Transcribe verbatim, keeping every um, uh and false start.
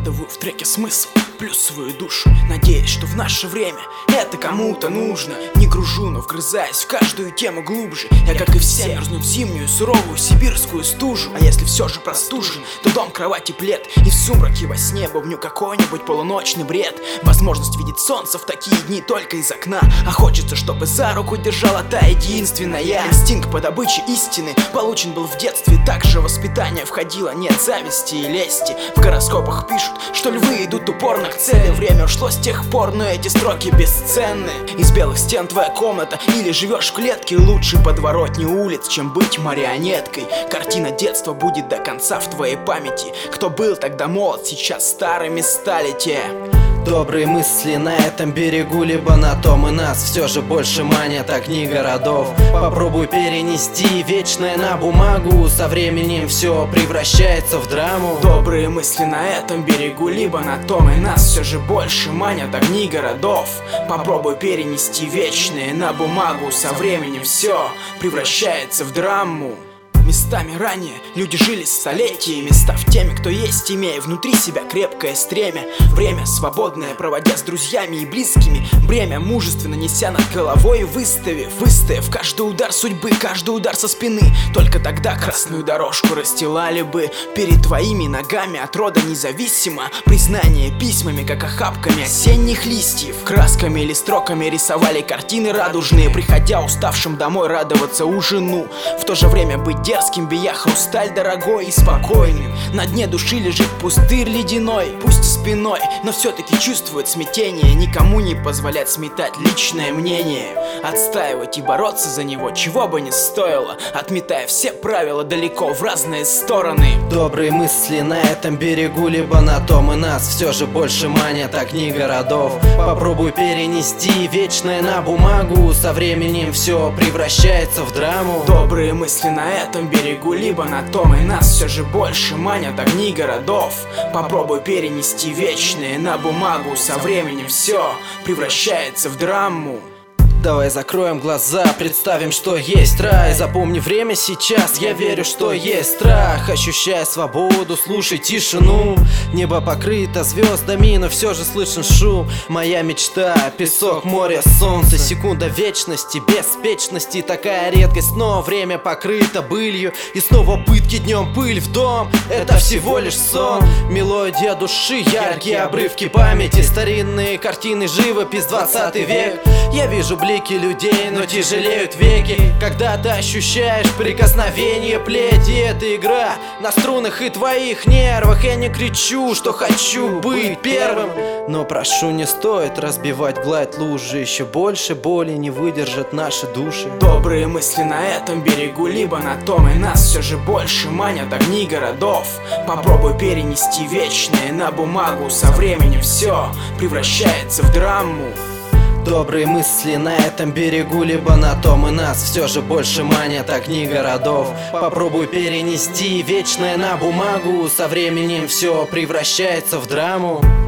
вкладываю в треки смысл, плюс свою душу, надеясь, что в наше время это кому-то нужно. Не гружу, но вгрызаясь в каждую тему глубже. Я, как и все, мерзну в зимнюю суровую сибирскую стужу. А если все же простужен, то дом, кровать и плед, и в сумраке во сне бубню какой-нибудь полуночный бред. Возможность видеть солнце в такие дни только из окна, а хочется, чтобы за руку держала та единственная. Инстинкт по добыче истины получен был в детстве. Также воспитание входило, нет зависти и лести. В гороскопах пишут, что львы идут упорно к цели. Время ушло с тех пор, но эти строки бесценны. Из белых стен твоя комната, или живешь в клетке. Лучше подворотни улиц, чем быть марионеткой. Картина детства будет до конца в твоей памяти. Кто был тогда молод, сейчас старыми стали те. Добрые мысли на этом берегу, либо на том, и нас все же больше манят огни городов. Попробуй перенести вечное на бумагу, со временем все превращается в драму. Добрые мысли на этом берегу, либо на том, и нас все же больше манят огни городов. Попробуй перенести вечное на бумагу, со временем все превращается в драму. Местами ранее люди жили столетиями, став теми, кто есть, имея внутри себя крепкое стремя. Время свободное, проводя с друзьями и близкими. Бремя мужественно неся над головой, выставив, выставив каждый удар судьбы, каждый удар со спины. Только тогда красную дорожку расстилали бы перед твоими ногами, от рода независимо. Признание письмами, как охапками осенних листьев. Красками или строками рисовали картины радужные, приходя уставшим домой радоваться ужину. В то же время быть дерзким, бия хрусталь дорогой и спокойным. На дне души лежит пустырь ледяной, пусть спиной, но все-таки чувствует смятение. Никому не позволять сметать личное мнение, отстаивать и бороться за него, чего бы ни стоило, отметая все правила далеко в разные стороны. Добрые мысли на этом берегу, либо на том, и нас все же больше манят огни городов. Попробуй перенести вечное на бумагу, со временем все превращается в драму. Добрые мысли на этом берегу, либо на том, и нас все же больше манят огни городов. Попробуй перенести вечное на бумагу, со временем все превращается в драму. Давай закроем глаза, представим, что есть рай. Запомни время сейчас, я верю, что есть страх. Ощущая свободу, слушай тишину. Небо покрыто звездами, но все же слышен шум. Моя мечта, песок, море, солнце. Секунда вечности, беспечности. Такая редкость, но время покрыто былью. И снова пытки, днем пыль в дом. Это всего лишь сон. Мелодия души, яркие обрывки памяти. Старинные картины, живопись, двадцатый век. Я вижу блики людей, но тяжелеют веки, когда ты ощущаешь прикосновение плети. Это игра на струнах и твоих нервах. Я не кричу, что хочу быть первым, но прошу, не стоит разбивать гладь лужи. Еще больше боли не выдержат наши души. Добрые мысли на этом берегу, либо на том, и нас все же больше манят огни городов. Попробуй перенести вечное на бумагу, со временем все превращается в драму. Добрые мысли на этом берегу, либо на том, и нас все же больше манят огни городов. Попробуй перенести вечное на бумагу, со временем все превращается в драму.